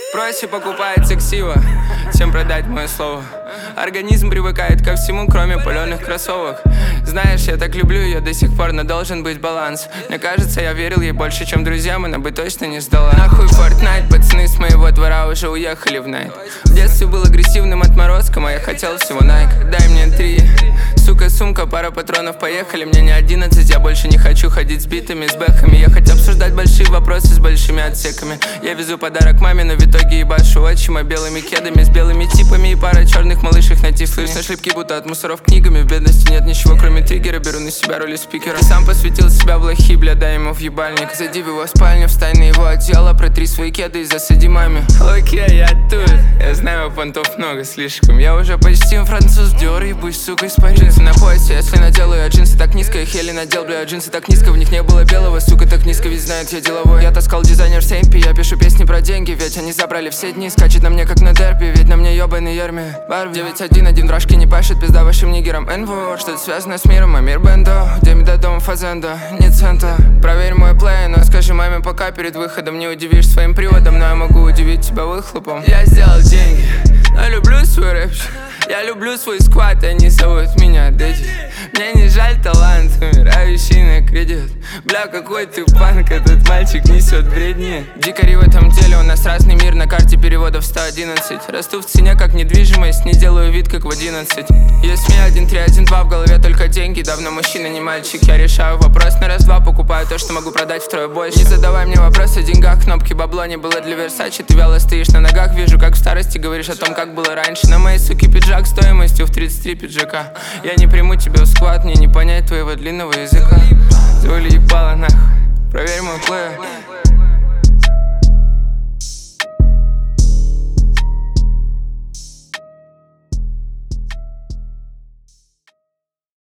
Проще покупает сексиво, чем продать мое слово. Организм привыкает ко всему, кроме паленых кроссовок. Знаешь, я так люблю ее до сих пор, но должен быть баланс. Мне кажется, я верил ей больше, чем друзьям, она бы точно не сдала. Нахуй Fortnite, пацаны с моего двора уже уехали в найт. В детстве был агрессивным отморозком, а я хотел всего Nike. Дай мне 3, сука, сумка, пара патронов, поехали. Мне не 11, я больше не хочу ходить с битами, с бэхами. Ехать обсуждать большие вопросы с большими отсеками. Я везу подарок маме, но в итоге ебашу отчима белыми кедами, с белыми типами и парой черных малышек на тиф. Слышно шлепки, будто от мусоров книгами. В бедности нет ничего, кроме триггера. Беру на себя роли спикера. Сам посвятил себя в лохи, бля, дай ему в ебальник. Зайди в его спальню, встань на его одеяло, протри свои кеды и засади маме. Окей, я тут, я знаю, понтов много слишком. Я уже почти француз, Диор, ебусь, сука, из Парижа. Джинсы на поясе, если наделаю, я джинсы так низко. Я хели надел, бля, джинсы так низко. В них не было белого, сука, так низко, ведь знают, я деловой. Я таскал дизайнер Сеймпи, я пишу песни про деньги. Ведь они забрали все дни, скачет на мне, как на дерби. Ведь на мне ебаный Ерми. Барб 911 в рашке не пашет, пизда вашим нигерам. НВО, что-то связано с миром, а мир бендо. Где мне до дома фазенда, нет цента. Проверь мой плей, но скажи маме пока перед выходом. Не удивишь своим приводом, но я могу удивить тебя выхлопом. Я сделал деньги, но люблю свой рэпчик. Я люблю свой сквад, они зовут меня Дэдди. Мне не жаль талант, умирающий на кредит. Бля, какой ты панк, этот мальчик несет бредни. Дикари в этом деле, у нас разный мир, на карте переводов 111. Расту в цене как недвижимость, не делаю вид как в 11. Есть мне 1, 3, 1, 2, в голове только деньги. Давно мужчина, не мальчик, я решаю вопрос на раз-два. Покупаю то, что могу продать втрое больше. Не задавай мне вопрос о деньгах, кнопки бабло не было для Версачи. Ты вяло стоишь на ногах, вижу как в старости. Говоришь о том, как было раньше. На моей суке пиджак стоимостью в 33 пиджака. Я не приму тебя в склад, мне не понять твоего длинного языка. Звали ебало нахуй, проверь мой плеер.